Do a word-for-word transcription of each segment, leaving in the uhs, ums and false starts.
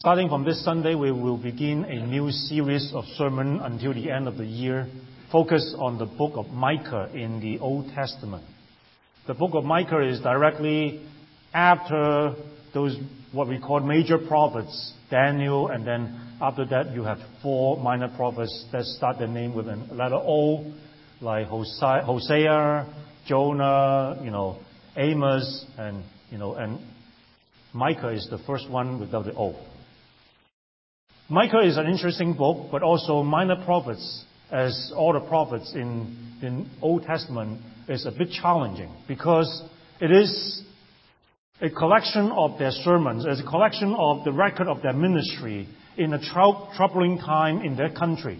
Starting from this Sunday, we will begin a new series of sermons until the end of the year, focused on the book of Micah in the Old Testament. The book of Micah is directly after those what we call major prophets, Daniel, and then after that you have four minor prophets that start their name with a letter O, like Hosea, Jonah, you know, Amos, and you know, and Micah is the first one without the O. Micah is an interesting book, but also minor prophets, as all the prophets in the Old Testament, is a bit challenging because it is a collection of their sermons, as a collection of the record of their ministry in a trou- troubling time in their country.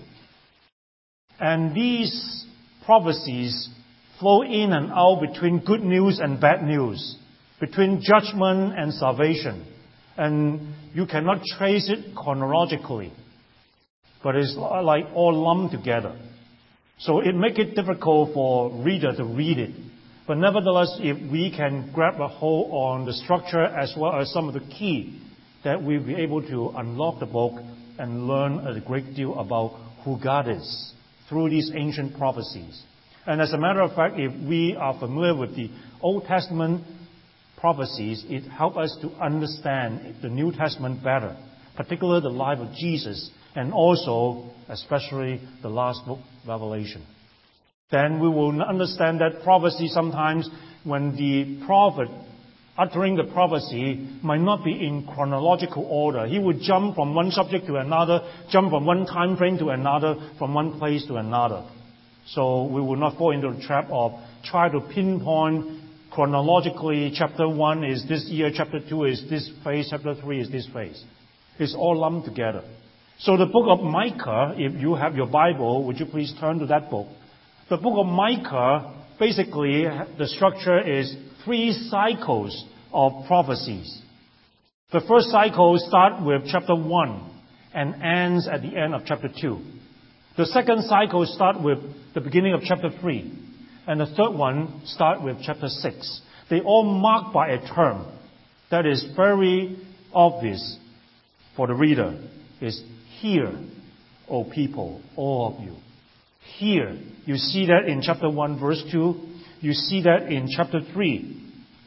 And these prophecies flow in and out between good news and bad news, between judgment and salvation. And you cannot trace it chronologically, but it's like all lumped together. So it makes it difficult for reader to read it. But nevertheless, if we can grab a hold on the structure as well as some of the key, that we'll be able to unlock the book and learn a great deal about who God is through these ancient prophecies. And as a matter of fact, if we are familiar with the Old Testament prophecies, it helps us to understand the New Testament better, particularly the life of Jesus, and also, especially, the last book, Revelation. Then we will understand that prophecy sometimes, when the prophet uttering the prophecy, might not be in chronological order. He would jump from one subject to another, jump from one time frame to another, from one place to another. So we will not fall into the trap of try to pinpoint chronologically, chapter one is this year, chapter two is this phase, chapter three is this phase. It's all lumped together. So the book of Micah, if you have your Bible, would you please turn to that book? The book of Micah, basically, the structure is three cycles of prophecies. The first cycle starts with chapter one and ends at the end of chapter two. The second cycle starts with the beginning of chapter three. And the third one starts with chapter six. They all marked by a term that is very obvious for the reader. Is hear, O people, all of you. Hear. You see that in chapter one, verse two. You see that in chapter three.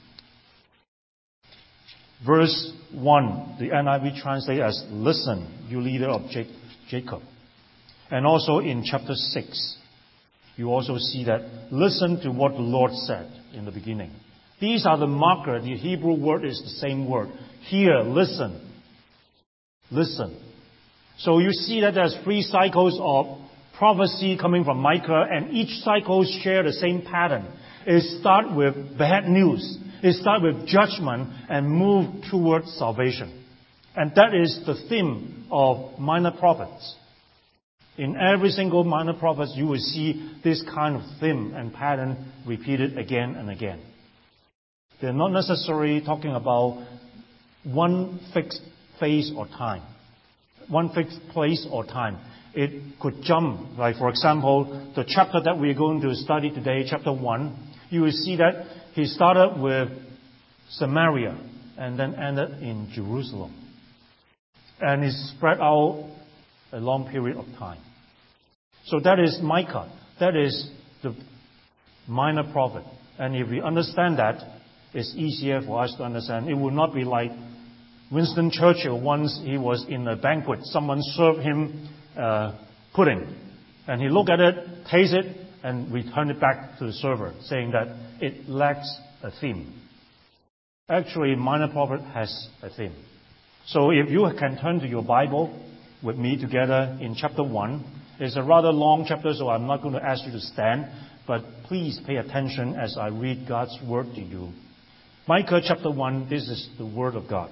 Verse one, the N I V translates as listen, you leader of Jacob. And also in chapter six. You also see that, listen to what the Lord said in the beginning. These are the marker. The Hebrew word is the same word. Hear, listen. Listen. So you see that there's three cycles of prophecy coming from Micah, and each cycle share the same pattern. It starts with bad news. It starts with judgment and move towards salvation. And that is the theme of minor prophets. In every single minor prophet, you will see this kind of theme and pattern repeated again and again. They're not necessarily talking about one fixed phase or time, one fixed place or time. It could jump. Like, for example, the chapter that we're going to study today, chapter one, you will see that he started with Samaria and then ended in Jerusalem. And it spread out a long period of time. So that is Micah. That is the minor prophet. And if we understand that, it's easier for us to understand. It will not be like Winston Churchill. Once he was in a banquet, someone served him uh, pudding. And he looked at it, tasted it, and returned it back to the server, saying that it lacks a theme. Actually, minor prophet has a theme. So if you can turn to your Bible with me together in chapter one. It's a rather long chapter, so I'm not going to ask you to stand, but please pay attention as I read God's word to you. Micah chapter one, this is the word of God.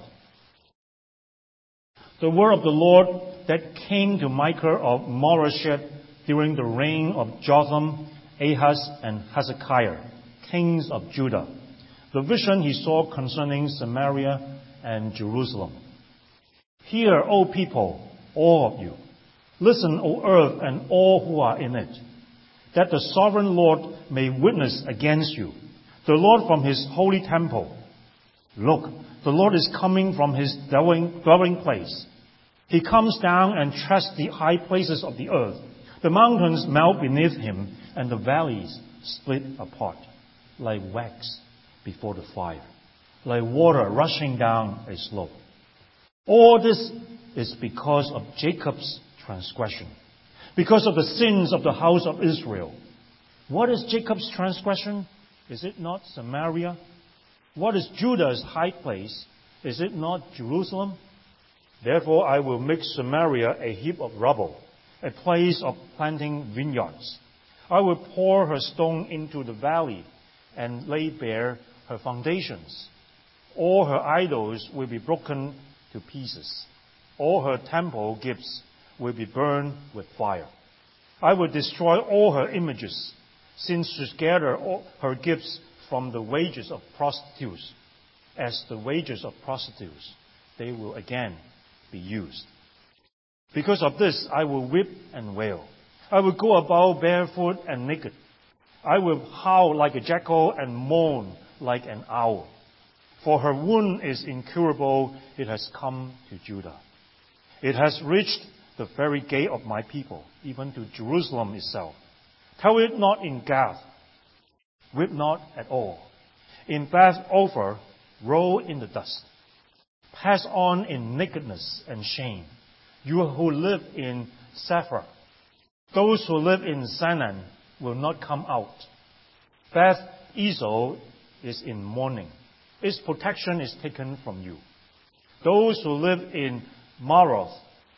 The word of the Lord that came to Micah of Moresheth during the reign of Jotham, Ahaz, and Hezekiah, kings of Judah. The vision he saw concerning Samaria and Jerusalem. Hear, O people, all of you. Listen, O earth, and all who are in it, that the sovereign Lord may witness against you, the Lord from his holy temple. Look, the Lord is coming from his dwelling, dwelling place. He comes down and treads the high places of the earth. The mountains melt beneath him, and the valleys split apart, like wax before the fire, like water rushing down a slope. All this is because of Jacob's transgression, because of the sins of the house of Israel. What is Jacob's transgression? Is it not Samaria? What is Judah's high place? Is it not Jerusalem? Therefore I will make Samaria a heap of rubble, a place of planting vineyards. I will pour her stone into the valley and lay bare her foundations. All her idols will be broken to pieces. All her temple gifts will be burned with fire. I will destroy all her images, since she gathered her gifts from the wages of prostitutes. As the wages of prostitutes, they will again be used. Because of this, I will weep and wail. I will go about barefoot and naked. I will howl like a jackal and moan like an owl. For her wound is incurable. It has come to Judah. It has reached the very gate of my people, even to Jerusalem itself. Tell it not in Gath. Weep not at all. In Beth Ophir, roll in the dust. Pass on in nakedness and shame. You who live in Sephar, those who live in Zanan will not come out. Beth Ezel is in mourning. Its protection is taken from you. Those who live in Maroth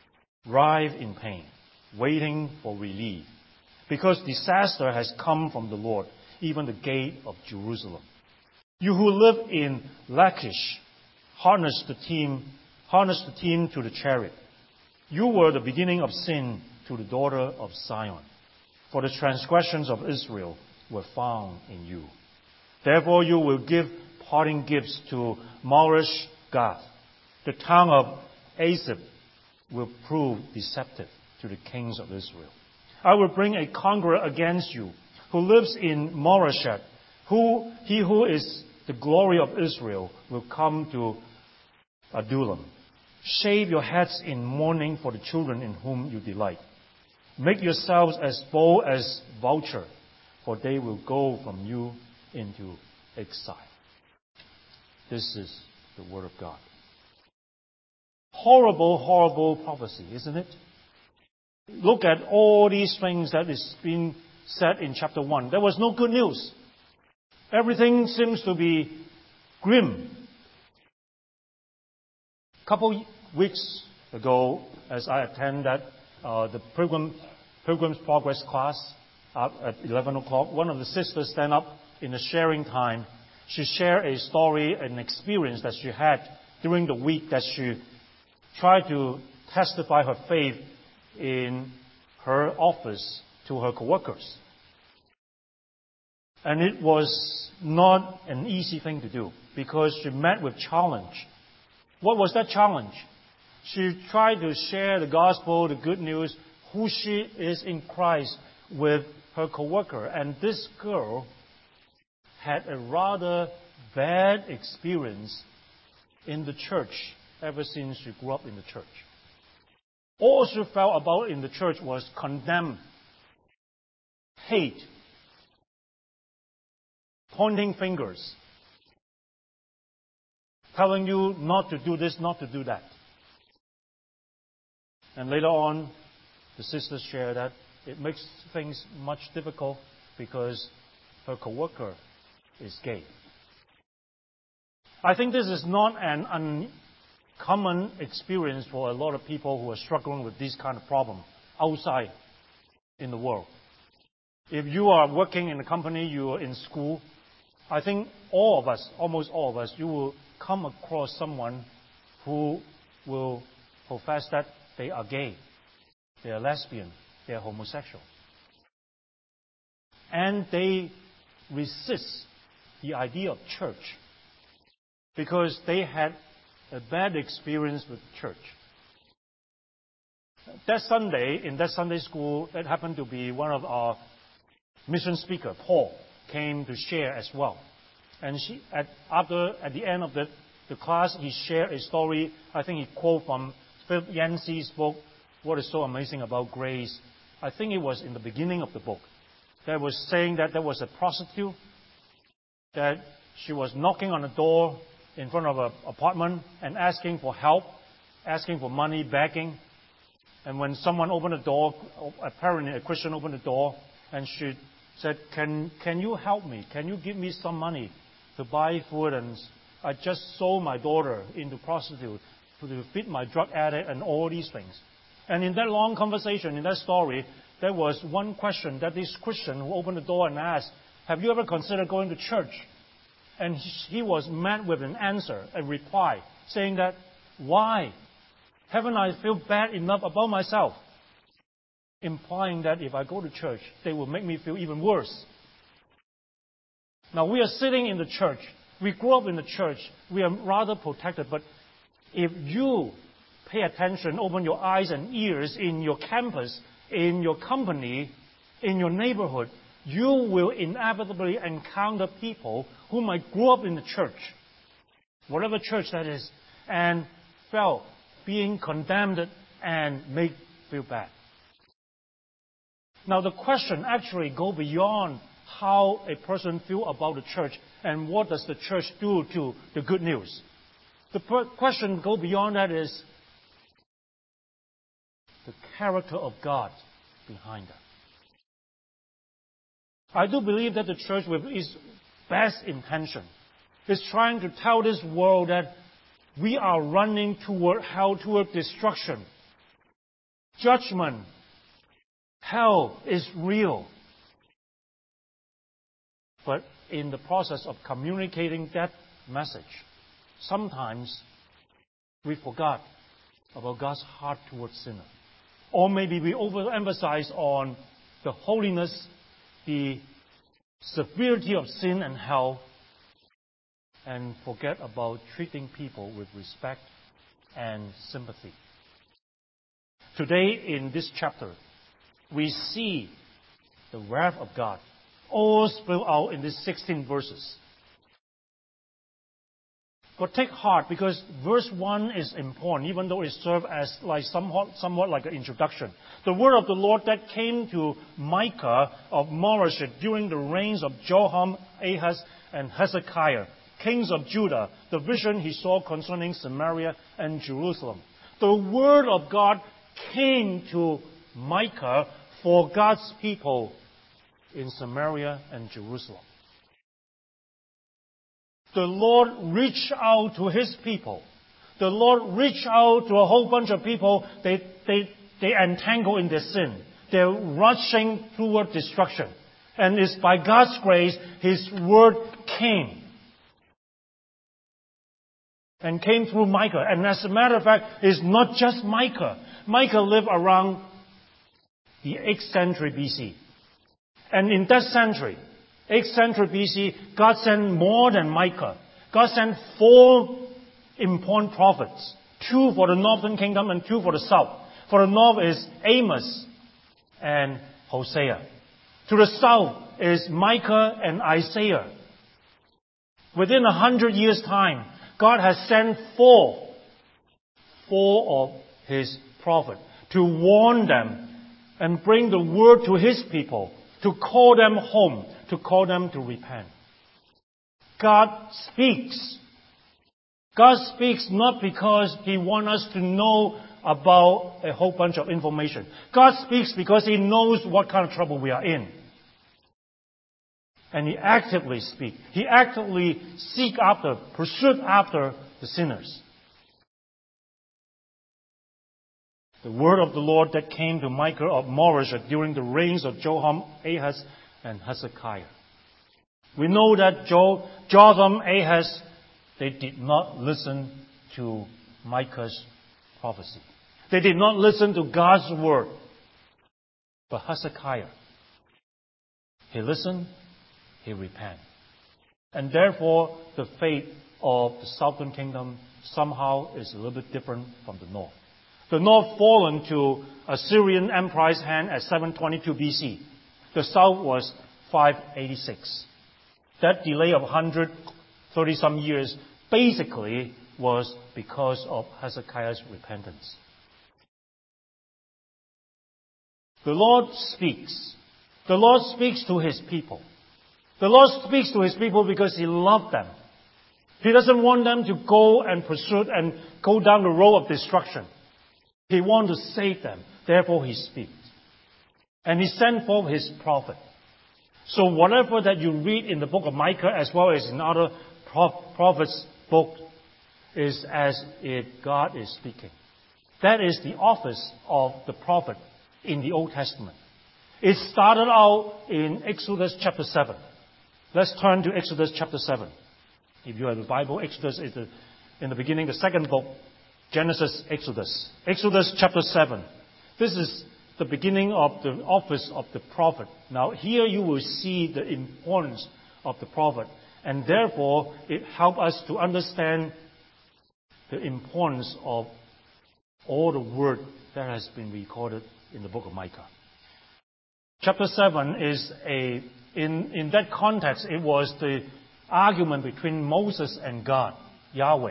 writhe in pain, waiting for relief, because disaster has come from the Lord, even the gate of Jerusalem. You who live in Lachish, harness the team, harness the team to the chariot. You were the beginning of sin to the daughter of Zion, for the transgressions of Israel were found in you. Therefore you will give parting gifts to Maresh Gath. The town of Azib will prove deceptive to the kings of Israel. I will bring a conqueror against you, who lives in Moresheth. Who, he who is the glory of Israel will come to Adullam. Shave your heads in mourning for the children in whom you delight. Make yourselves as bold as vulture, for they will go from you into exile. This is the word of God. Horrible, horrible prophecy, isn't it? Look at all these things that is being said in chapter one. There was no good news. Everything seems to be grim. A couple weeks ago, as I attended uh, the Pilgrim, Pilgrim's Progress class uh, at eleven o'clock, one of the sisters stand up in the sharing time. She shared a story, an experience that she had during the week that she tried to testify her faith in her office to her coworkers. And it was not an easy thing to do because she met with challenge. What was that challenge? She tried to share the gospel, the good news, who she is in Christ with her coworker. And this girl had a rather bad experience in the church ever since she grew up in the church. All she felt about in the church was condemn, hate, pointing fingers, telling you not to do this, not to do that. And later on, the sisters share that it makes things much difficult because her coworker is gay. I think this is not an uncommon experience for a lot of people who are struggling with this kind of problem outside in the world. If you are working in a company, you are in school, I think all of us, almost all of us, you will come across someone who will profess that they are gay, they are lesbian, they are homosexual. And they resist the idea of church because they had a bad experience with church. That Sunday, in that Sunday school, that happened to be one of our mission speaker, Paul, came to share as well. And she, at, after, at the end of the, the class, he shared a story. I think he quoted from Philip Yancey's book, What is So Amazing About Grace, I think it was in the beginning of the book, that was saying that there was a prostitute, that she was knocking on the door in front of an apartment and asking for help, asking for money, begging. And when someone opened the door, apparently a Christian opened the door, and she said, can, can you help me? Can you give me some money to buy food? And I just sold my daughter into prostitute to feed my drug addict and all these things. And in that long conversation, in that story, there was one question that this Christian who opened the door and asked, have you ever considered going to church? And he was met with an answer, a reply, saying that, why? Haven't I feel bad enough about myself? Implying that if I go to church, they will make me feel even worse. Now, we are sitting in the church. We grew up in the church. We are rather protected. But if you pay attention, open your eyes and ears in your campus, in your company, in your neighborhood, you will inevitably encounter people who might grow up in the church, whatever church that is, and felt being condemned and made feel bad. Now, the question actually goes beyond how a person feels about the church and what does the church do to the good news. The per- question goes beyond that is the character of God behind that. I do believe that the church, with its best intention, is trying to tell this world that we are running toward hell, toward destruction. Judgment, hell is real. But in the process of communicating that message, sometimes we forgot about God's heart towards sinners. Or maybe we overemphasize on the holiness, the severity of sin and hell, and forget about treating people with respect and sympathy. Today, in this chapter, we see the wrath of God all spilled out in these sixteen verses. But take heart, because verse one is important, even though it serves as like somewhat, somewhat like an introduction. The word of the Lord that came to Micah of Moreshet during the reigns of Jotham, Ahaz, and Hezekiah, kings of Judah, the vision he saw concerning Samaria and Jerusalem. The word of God came to Micah for God's people in Samaria and Jerusalem. The Lord reached out to His people. The Lord reached out to a whole bunch of people. They, they, they entangle in their sin. They're rushing toward destruction. And it's by God's grace, His word came. And came through Micah. And as a matter of fact, it's not just Micah. Micah lived around the eighth century B C. And in that century, eighth century B C, God sent more than Micah. God sent four important prophets. Two for the northern kingdom and two for the south. For the north is Amos and Hosea. To the south is Micah and Isaiah. Within a hundred years' time, God has sent four, four of His prophets to warn them and bring the word to His people, to call them home, to call them to repent. God speaks. God speaks not because He wants us to know about a whole bunch of information. God speaks because He knows what kind of trouble we are in. And He actively speaks. He actively seeks after, pursues after the sinners. The word of the Lord that came to Micah of Moreshet during the reigns of Jotham, Ahaz, and Hezekiah. We know that Jo- Jotham, Ahaz, they did not listen to Micah's prophecy. They did not listen to God's word. But Hezekiah, he listened, he repented. And therefore, the fate of the southern kingdom somehow is a little bit different from the north. The north fallen to Assyrian Empire's hand at seven twenty-two B C. The south was five eighty-six. That delay of one hundred thirty some years basically was because of Hezekiah's repentance. The Lord speaks. The Lord speaks to His people. The Lord speaks to His people because He loved them. He doesn't want them to go and pursue and go down the road of destruction. He wants to save them. Therefore He speaks. And He sent forth His prophet. So whatever that you read in the book of Micah as well as in other prophets' books is as if God is speaking. That is the office of the prophet in the Old Testament. It started out in Exodus chapter seven. Let's turn to Exodus chapter seven. If you have the Bible, Exodus is the, in the beginning, the second book, Genesis, Exodus. Exodus chapter seven. This is the beginning of the office of the prophet. Now here you will see the importance of the prophet. And therefore, it helps us to understand the importance of all the word that has been recorded in the book of Micah. Chapter seven is a, in, in that context, it was the argument between Moses and God, Yahweh.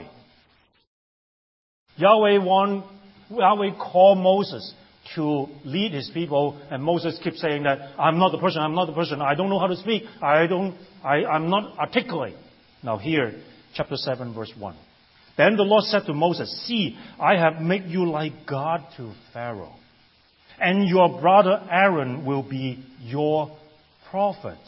Yahweh want, Yahweh called Moses to lead His people, and Moses keeps saying that, I'm not the person, I'm not the person, I don't know how to speak, I don't, I, I'm not articulate. Now here, chapter seven, verse one. Then the Lord said to Moses, see, I have made you like God to Pharaoh, and your brother Aaron will be your prophet.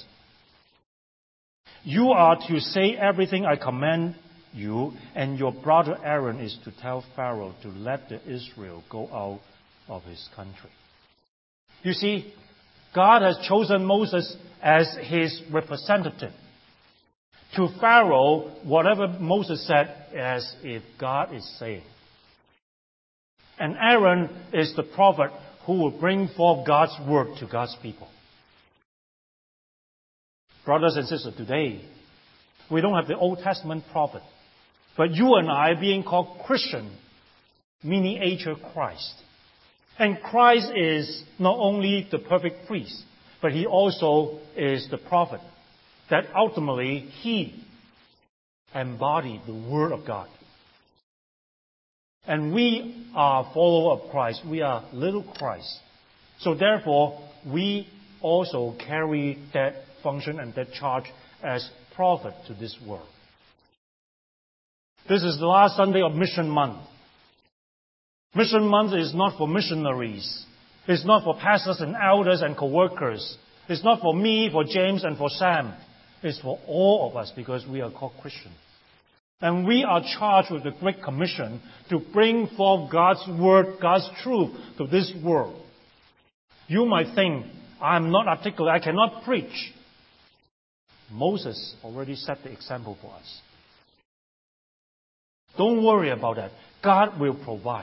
You are to say everything I command you, and your brother Aaron is to tell Pharaoh to let the Israel go out of his country. You see, God has chosen Moses as His representative. To Pharaoh, whatever Moses said as if God is saying. And Aaron is the prophet who will bring forth God's word to God's people. Brothers and sisters, today, we don't have the Old Testament prophet. But you and I being called Christian, miniature Christ. And Christ is not only the perfect priest, but He also is the prophet. That ultimately He embodied the Word of God. And we are followers of Christ. We are little Christ. So therefore, we also carry that function and that charge as prophet to this world. This is the last Sunday of Mission Month. Mission Month is not for missionaries. It's not for pastors and elders and co-workers. It's not for me, for James, and for Sam. It's for all of us because we are called Christians. And we are charged with the Great Commission to bring forth God's Word, God's truth to this world. You might think, I'm not articulate, I cannot preach. Moses already set the example for us. Don't worry about that. God will provide.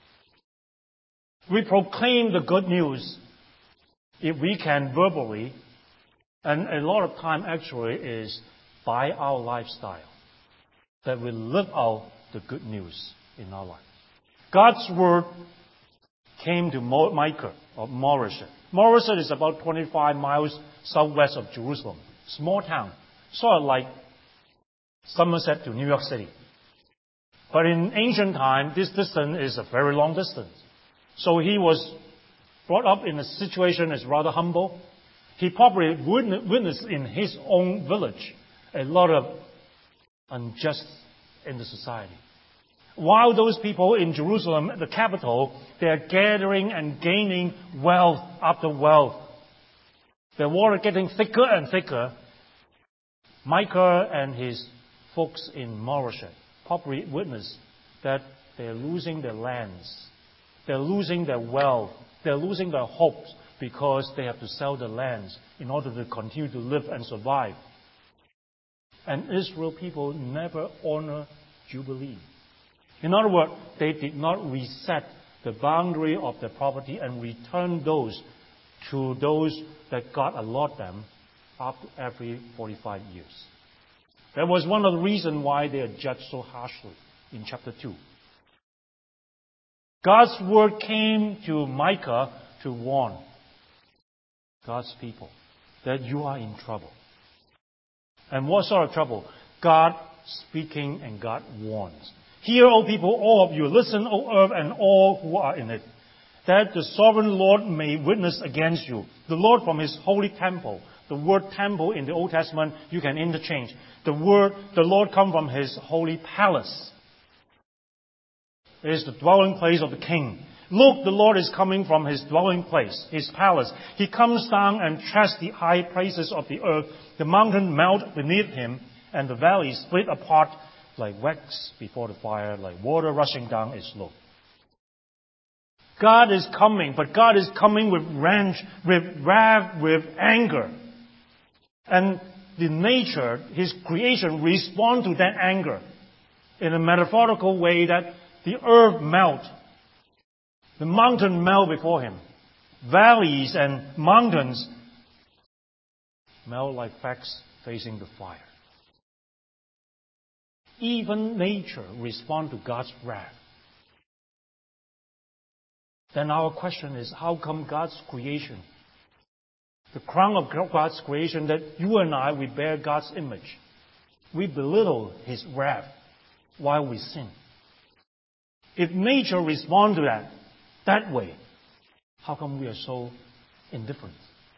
We proclaim the good news if we can verbally, and a lot of time actually is by our lifestyle, that we live out the good news in our life. God's word came to Micah of Moreshet. Moreshet is about twenty-five miles southwest of Jerusalem. Small town, sort of like Somerset to New York City. But in ancient time, this distance is a very long distance. So he was brought up in a situation that's rather humble. He probably witnessed in his own village a lot of injustice in the society. While those people in Jerusalem, the capital, they are gathering and gaining wealth after wealth. The water getting thicker and thicker. Micah and his folks in Moreshet probably witnessed that they're losing their lands. They're losing their wealth. They're losing their hopes because they have to sell their lands in order to continue to live and survive. And Israel people never honor Jubilee. In other words, they did not reset the boundary of their property and return those to those that God allotted them after every forty-five years. That was one of the reasons why they are judged so harshly in chapter two. God's word came to Micah to warn God's people that you are in trouble. And what sort of trouble? God speaking and God warns. Hear, O people, all of you. Listen, O earth, and all who are in it. that the sovereign Lord may witness against you. The Lord from His holy temple. The word temple in the Old Testament, you can interchange. The word, the Lord come from His holy palace. It is the dwelling place of the king. Look, the Lord is coming from His dwelling place, His palace. He comes down and treads the high places of the earth. The mountain melt beneath Him, and the valleys split apart like wax before the fire, like water rushing down its slope. God is coming, but God is coming with rage, with wrath, with anger. And the nature, His creation, respond to that anger in a metaphorical way that the earth melt. The mountain melt before Him. Valleys and mountains melt like wax facing the fire. Even nature responds to God's wrath. Then our question is, how come God's creation, the crown of God's creation, that you and I, we bear God's image, we belittle His wrath while we sin? If nature responds to that, that way, how come we are so indifferent?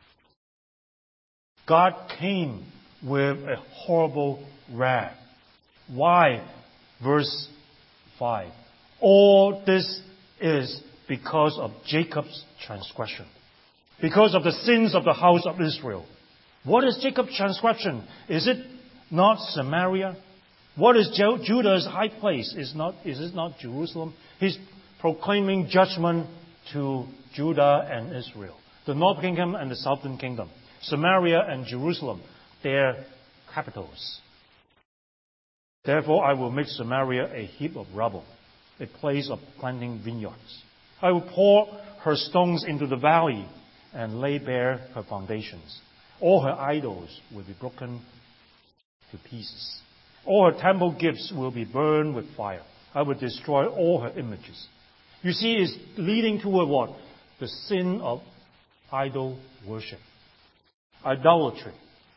God came with a horrible wrath. Why? Verse five. All this is because of Jacob's transgression. Because of the sins of the house of Israel. What is Jacob's transgression? Is it not Samaria? What is Judah's high place? Is not, is it not Jerusalem? He's proclaiming judgment to Judah and Israel. The northern kingdom and the southern kingdom. Samaria and Jerusalem, their capitals. Therefore I will make Samaria a heap of rubble, a place of planting vineyards. I will pour her stones into the valley and lay bare her foundations. All her idols will be broken to pieces. All her temple gifts will be burned with fire. I will destroy all her images. You see, it's leading toward what? The sin of idol worship. Idolatry.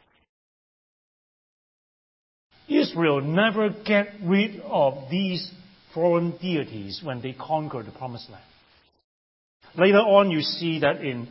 Israel never get rid of these foreign deities when they conquer the Promised Land. Later on, you see that in,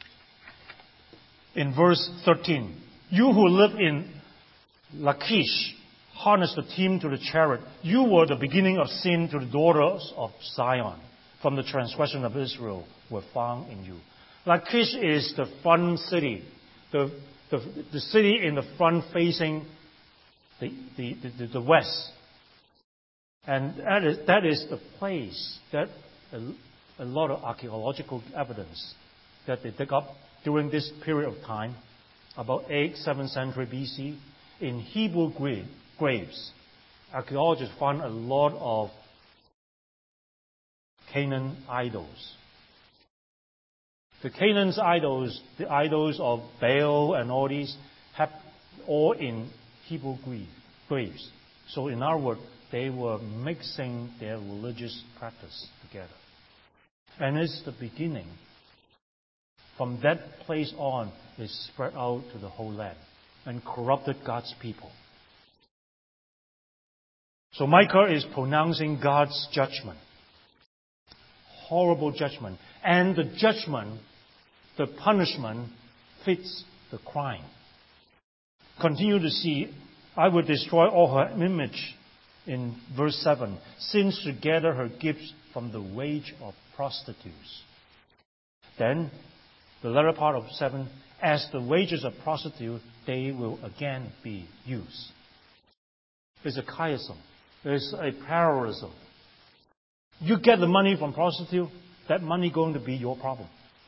in verse thirteen. You who live in Lachish, harness the team to the chariot. You were the beginning of sin to the daughters of Zion. From the transgression of Israel were found in you. Lachish is the front city. The, the, the city in the front facing the, the, the, the west. And that is, that is the place that a, a lot of archaeological evidence that they dig up during this period of time, about eighth, seventh century B C, in Hebrew graves. Archaeologists found a lot of Canaan idols. The Canaan's idols, the idols of Baal and all these, have all in Hebrew graves. So in other words, they were mixing their religious practice together. And it's the beginning. From that place on, it spread out to the whole land and corrupted God's people. So Micah is pronouncing God's judgment. Horrible judgment. And the judgment, the punishment, fits the crime. Continue to see, I will destroy all her image in verse seven, since she gathered her gifts from the wage of prostitutes. Then, the latter part of seven, as the wages of prostitute, they will again be used. There's a chiasm. There's a parallelism. You get the money from prostitute, that money going to be your problem.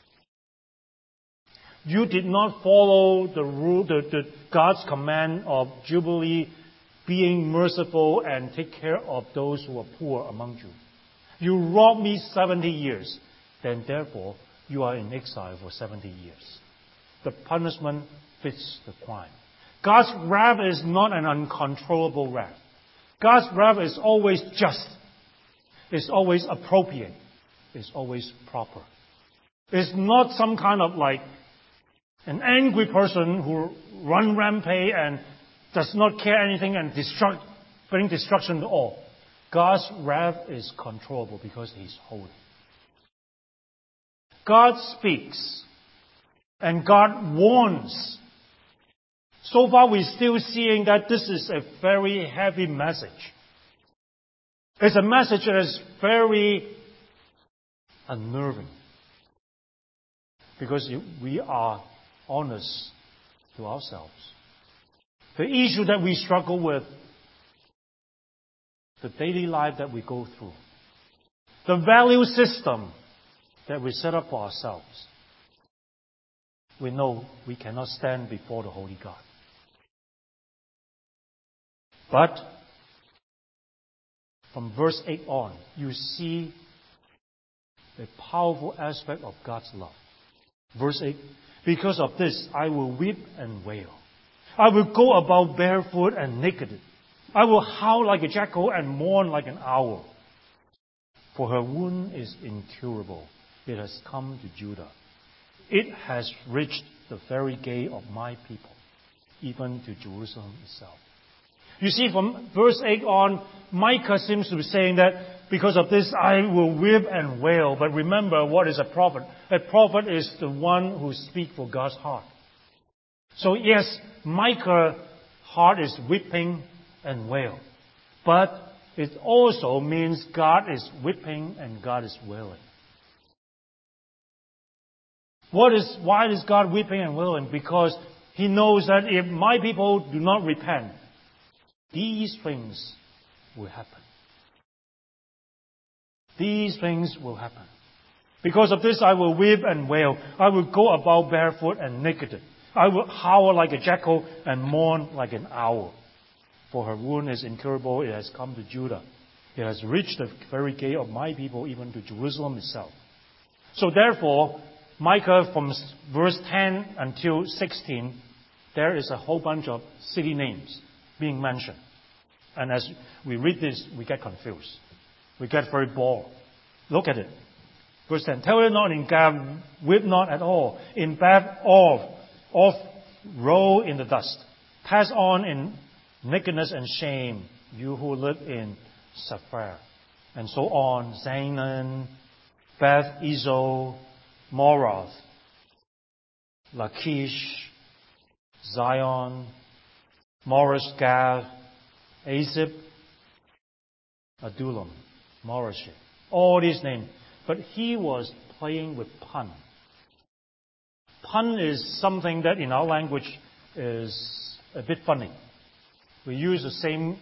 You did not follow the rule, the, the God's command of Jubilee, being merciful and take care of those who are poor among you. You robbed me seventy years, then therefore you are in exile for seventy years. The punishment fits the crime. God's wrath is not an uncontrollable wrath. God's wrath is always just. It's always appropriate. It's always proper. It's not some kind of like an angry person who run rampage and does not care anything and destruct, bring destruction to all. God's wrath is controllable because He's holy. God speaks and God warns. So far we're still seeing that this is a very heavy message. It's a message that is very unnerving. Because we are honest to ourselves. The issue that we struggle with, the daily life that we go through, the value system that we set up for ourselves, we know we cannot stand before the Holy God. But from verse eight on, you see a powerful aspect of God's love. Verse eight, because of this I will weep and wail. I will go about barefoot and naked. I will howl like a jackal and mourn like an owl. For her wound is incurable. It has come to Judah. It has reached the very gate of my people, even to Jerusalem itself. You see, from verse eight on, Micah seems to be saying that because of this I will weep and wail. But remember, what is a prophet? A prophet is the one who speaks for God's heart. So yes, Micah's heart is weeping and wail. But it also means God is weeping and God is wailing. What is, why is God weeping and wailing? Because He knows that if my people do not repent, these things will happen. These things will happen. Because of this I will weep and wail. I will go about barefoot and naked. I will howl like a jackal and mourn like an owl. For her wound is incurable. It has come to Judah. It has reached the very gate of my people, even to Jerusalem itself. So therefore, Micah, from verse ten until sixteen, there is a whole bunch of city names being mentioned. And as we read this, we get confused. We get very bored. Look at it. Verse ten, tell it not in Gad, weep not at all. In Beth, off, off, roll in the dust. Pass on in nakedness and shame, you who live in Sapphire. And so on, Zaanan, Beth Ezel, Morath, Lachish, Zion, Morris Gath, Azib, Adullam, Morasheth. All these names. But he was playing with pun. Pun is something that in our language is a bit funny. We use the same,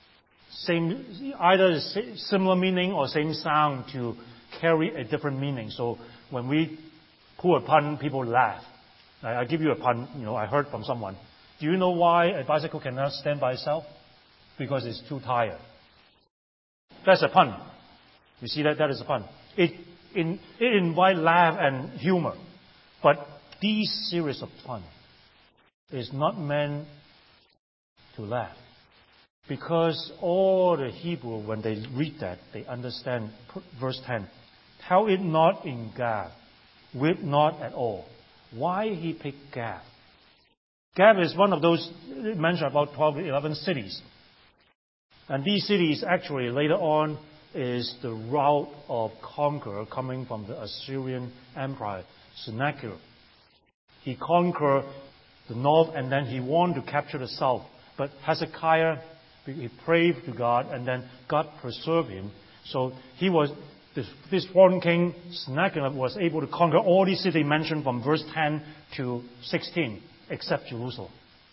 same either similar meaning or same sound to carry a different meaning. So when we pull a pun, people laugh. I, I give you a pun. You know, I heard from someone. Do you know why a bicycle cannot stand by itself? Because it's too tired. That's a pun. You see that? That is a pun. It, in, it invites laugh and humor. But this series of puns is not meant to laugh. Because all the Hebrew, when they read that, they understand verse ten. Tell it not in Gad. Weep not at all. Why he picked Gad? Gad is one of those, mentioned about twelve, eleven cities. And these cities actually later on is the route of conqueror coming from the Assyrian Empire, Sennacherib. He conquered the north and then he wanted to capture the south. But Hezekiah, he prayed to God and then God preserved him. So he was, this, this foreign king, Sennacherib, was able to conquer all these cities mentioned from verse ten to sixteen, except Jerusalem.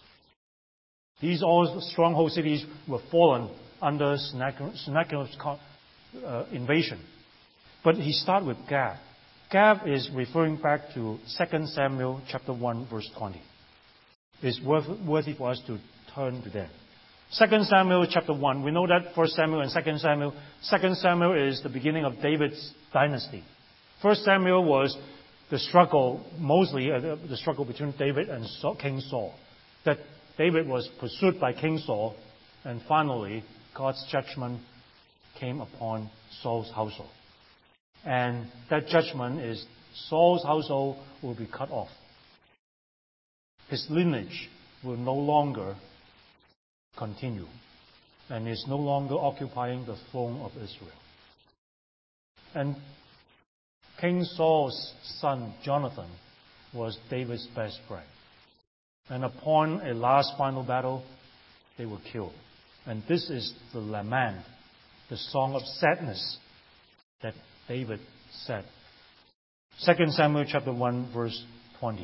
These all stronghold cities were fallen under Sennacherib's uh, invasion. But he started with Gad. Gad is referring back to Second Samuel chapter one, verse twenty. It's worth, worthy for us to turn to there. Second Samuel chapter one. We know that First Samuel and Second Samuel. Second Samuel is the beginning of David's dynasty. First Samuel was the struggle, mostly uh, the struggle between David and King Saul. That David was pursued by King Saul, and finally God's judgment came upon Saul's household. And that judgment is Saul's household will be cut off. His lineage will no longer continue and is no longer occupying the throne of Israel. And King Saul's son, Jonathan, was David's best friend. And upon a last final battle, they were killed. And this is the lament, the song of sadness that David said. Second Samuel chapter one, verse twenty.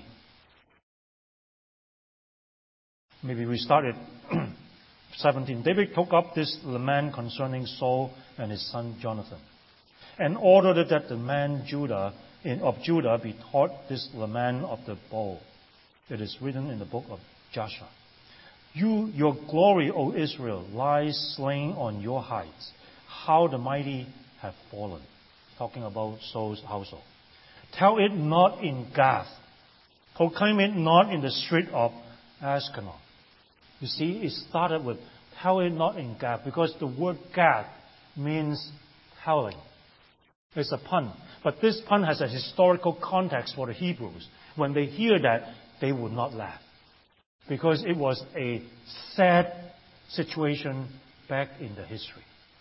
Maybe we start at seventeen. David took up this lament concerning Saul and his son Jonathan, and ordered that the men Judah in, of Judah be taught this lament of the bow. It is written in the book of Joshua. You, your glory, O Israel, lies slain on your heights. How the mighty have fallen. Talking about Saul's household. Tell it not in Gath. Proclaim it not in the street of Ashkelon. You see, it started with tell it not in Gath, because the word Gath means telling. It's a pun. But this pun has a historical context for the Hebrews. When they hear that, they would not laugh. Because it was a sad situation back in the history.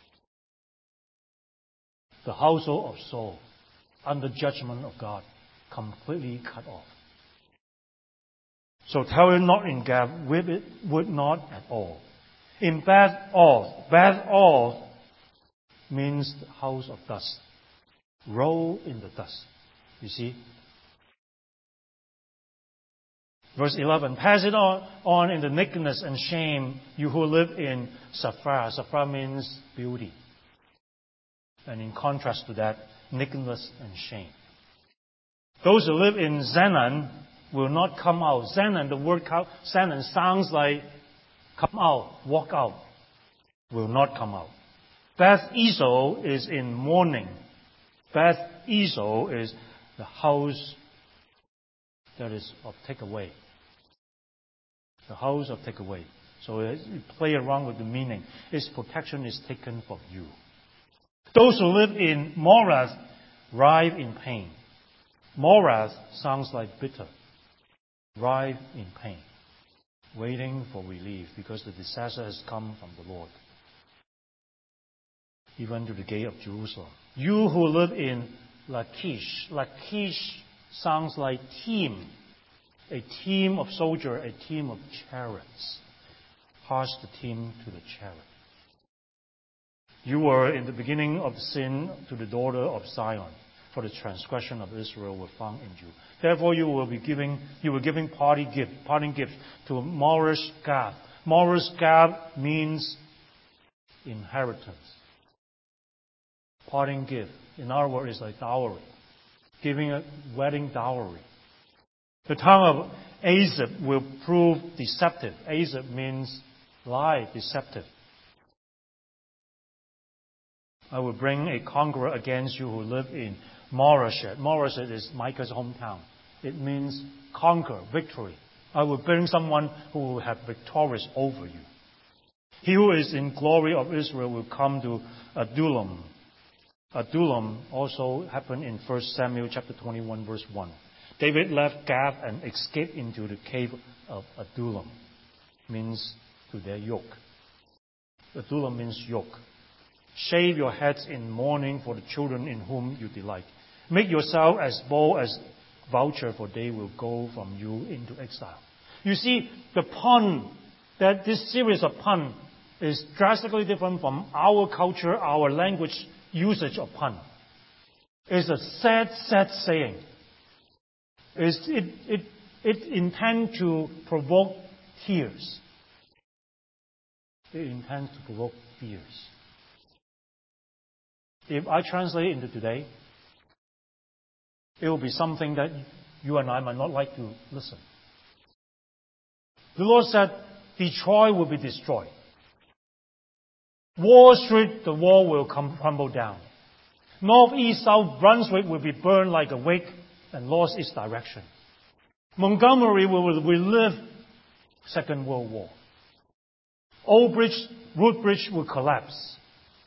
The household of Saul, under judgment of God, completely cut off. So tell it not in Gath, whip it would not at all. In Beth All, Beth All means the house of dust. Roll in the dust. You see? Verse eleven, pass it on, on in the nakedness and shame, you who live in Sapphira. Sapphira means beauty. And in contrast to that, nakedness and shame. Those who live in Zenan will not come out. Zenan, the word Zenan sounds like come out, walk out. Will not come out. Beth Ezel is in mourning. Beth Ezel is the house that is of takeaway. The house of takeaway. So you play around with the meaning. Its protection is taken from you. Those who live in Morath writhe in pain. Morath sounds like bitter. Writhe in pain. Waiting for relief because the disaster has come from the Lord. Even to the gate of Jerusalem. You who live in Lachish. Lachish sounds like team. A team of soldiers, a team of chariots. Pass the team to the chariot. You were in the beginning of sin to the daughter of Zion, for the transgression of Israel were found in you. Therefore you will be giving you were giving party gift, parting gift to Morish Gath. Morish Gath means inheritance. Parting gift. In our word is like dowry. Giving a wedding dowry. The tongue of Azib will prove deceptive. Azib means lie, deceptive. I will bring a conqueror against you who live in Morasheth. Morasheth is Micah's hometown. It means conquer, victory. I will bring someone who will have victorious over you. He who is in glory of Israel will come to Adullam. Adullam also happened in First Samuel chapter twenty-one, verse one. David left Gath and escaped into the cave of Adullam. Means to their yoke. Adullam means yoke. Shave your heads in mourning for the children in whom you delight. Make yourself as bold as vulture, for they will go from you into exile. You see, the pun, that this series of pun is drastically different from our culture, our language usage of pun. It's a sad, sad saying. It's, it, it, it intends to provoke tears. It intends to provoke fears. If I translate into today, it will be something that you and I might not like to listen. The Lord said, Detroit will be destroyed. Wall Street, the wall will come, crumble down. North, East, South Brunswick will be burned like a wick and lost its direction. Montgomery will relive Second World War. Old Bridge, Woodbridge will collapse.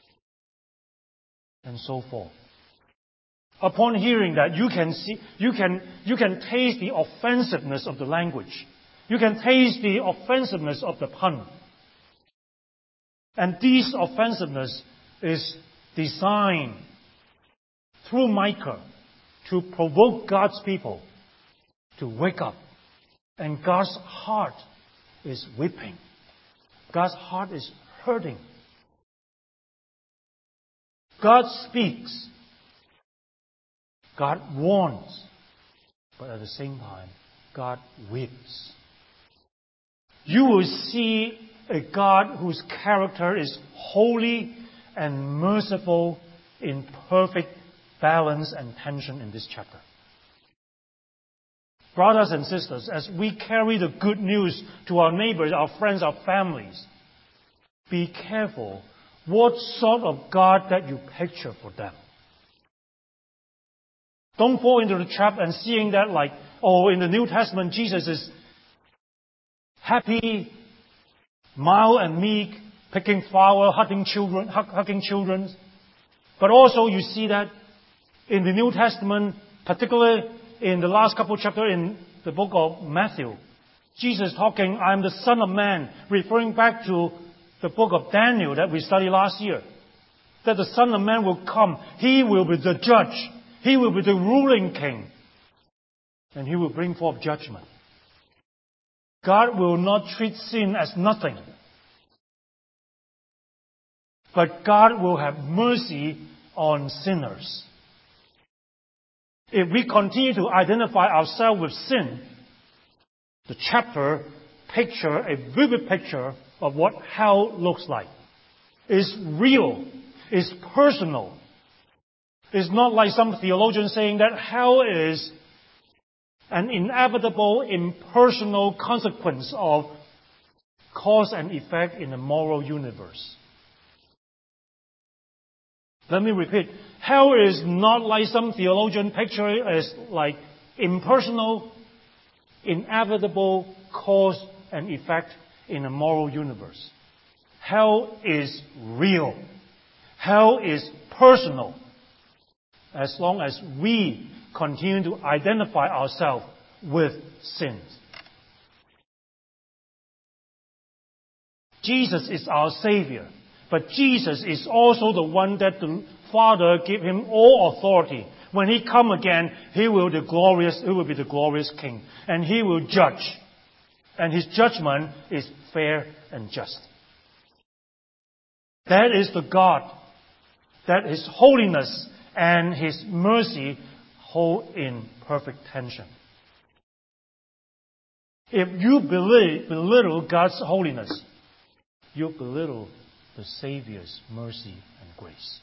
And so forth. Upon hearing that, you can see, you can, you can taste the offensiveness of the language. You can taste the offensiveness of the pun. And this offensiveness is designed through Micah to provoke God's people to wake up. And God's heart is weeping. God's heart is hurting. God speaks. God warns. But at the same time, God weeps. You will see a God whose character is holy and merciful in perfect balance and tension in this chapter. Brothers and sisters, as we carry the good news to our neighbors, our friends, our families, be careful what sort of God that you picture for them. Don't fall into the trap and seeing that like, oh, in the New Testament, Jesus is happy, mild and meek, picking flower, hugging children, hugging children. But also you see that in the New Testament, particularly in the last couple of chapters in the book of Matthew, Jesus talking, I am the Son of Man, referring back to the book of Daniel that we studied last year. That the Son of Man will come. He will be the judge. He will be the ruling king. And he will bring forth judgment. God will not treat sin as nothing. But God will have mercy on sinners. If we continue to identify ourselves with sin, the chapter picture a vivid picture of what hell looks like. It's real. It's personal. It's not like some theologians saying that hell is an inevitable, impersonal consequence of cause and effect in the moral universe. Let me repeat. Hell is not like some theologian picture it as like impersonal, inevitable cause and effect in a moral universe. Hell is real. Hell is personal. As long as we continue to identify ourselves with sins. Jesus is our Savior. But Jesus is also the one that the Father gave him all authority. When he come again, he will the glorious, he will be the glorious King. And he will judge. And his judgment is fair and just. That is the God that his holiness and his mercy hold in perfect tension. If you belittle God's holiness, you belittle the Savior's mercy and grace.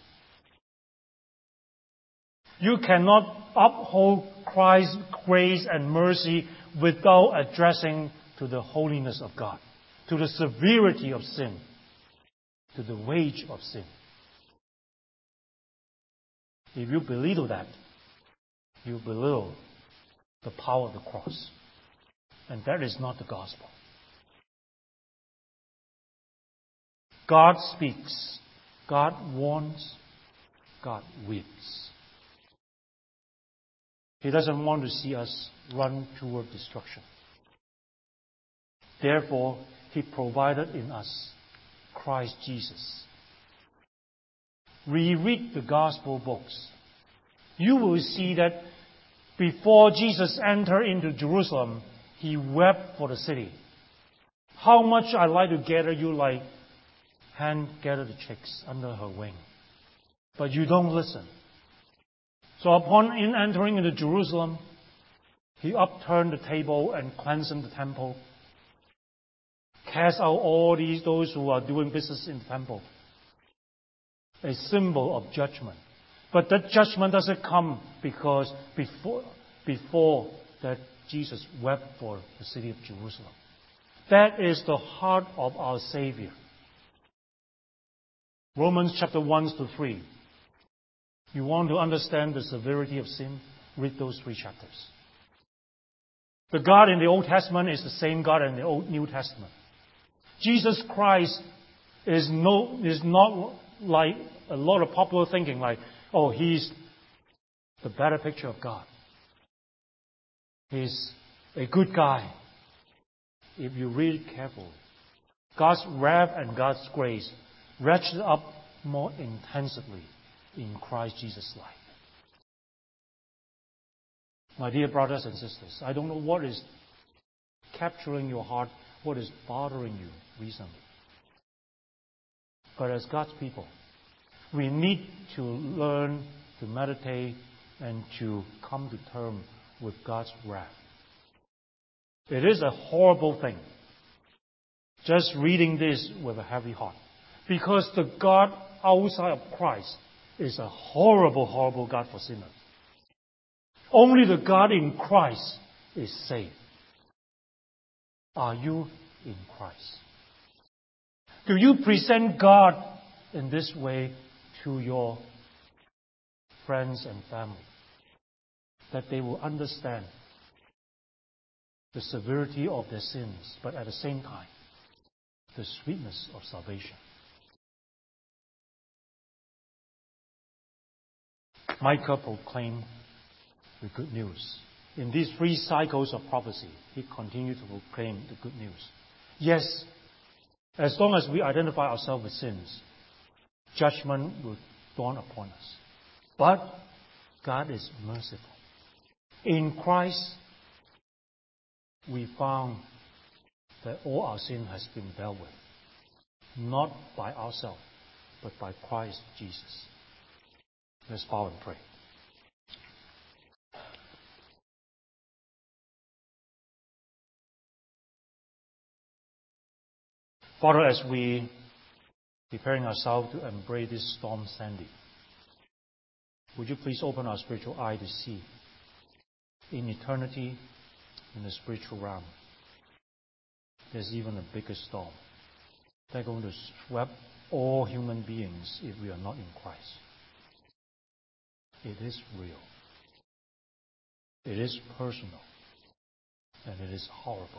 You cannot uphold Christ's grace and mercy without addressing to the holiness of God, to the severity of sin, to the wage of sin. If you belittle that, you belittle the power of the cross. And that is not the gospel. God speaks. God warns. God weeps. He doesn't want to see us run toward destruction. Therefore, He provided in us Christ Jesus. Reread the gospel books. You will see that before Jesus entered into Jerusalem, He wept for the city. How much I like to gather you like hen gather the chicks under her wing. But you don't listen. So upon in entering into Jerusalem, He upturned the table and cleansed the temple. Cast out all these those who are doing business in the temple. A symbol of judgment. But that judgment doesn't come because before, before that Jesus wept for the city of Jerusalem. That is the heart of our Savior. Romans chapter one to three. You want to understand the severity of sin? Read those three chapters. The God in the Old Testament is the same God in the Old New Testament. Jesus Christ is no is not like a lot of popular thinking, like, oh, He's the better picture of God. He's a good guy. If you read it carefully, God's wrath and God's grace ratchet up more intensively in Christ Jesus' life. My dear brothers and sisters, I don't know what is capturing your heart, what is bothering you recently. But as God's people, we need to learn to meditate and to come to terms with God's wrath. It is a horrible thing, just reading this with a heavy heart. Because the God outside of Christ is a horrible, horrible God for sinners. Only the God in Christ is saved. Are you in Christ? Do you present God in this way to your friends and family, that they will understand the severity of their sins, but at the same time, the sweetness of salvation? Micah proclaimed the good news. In these three cycles of prophecy, he continued to proclaim the good news. Yes, as long as we identify ourselves with sins, judgment will dawn upon us. But God is merciful. In Christ, we found that all our sin has been dealt with, not by ourselves, but by Christ Jesus. Let's bow and pray. Father, as we preparing ourselves to embrace this storm, Sandy, would you please open our spiritual eye to see in eternity, in the spiritual realm, there's even a bigger storm. They're going to sweep all human beings if we are not in Christ. It is real. It is personal. And it is horrible.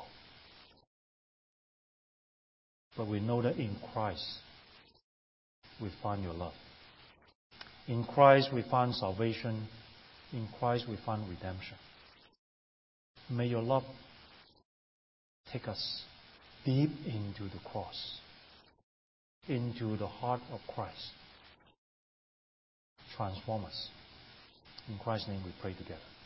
But we know that in Christ we find your love. In Christ we find salvation. In Christ we find redemption. May your love take us deep into the cross, into the heart of Christ. Transform us. In Christ's name we pray together.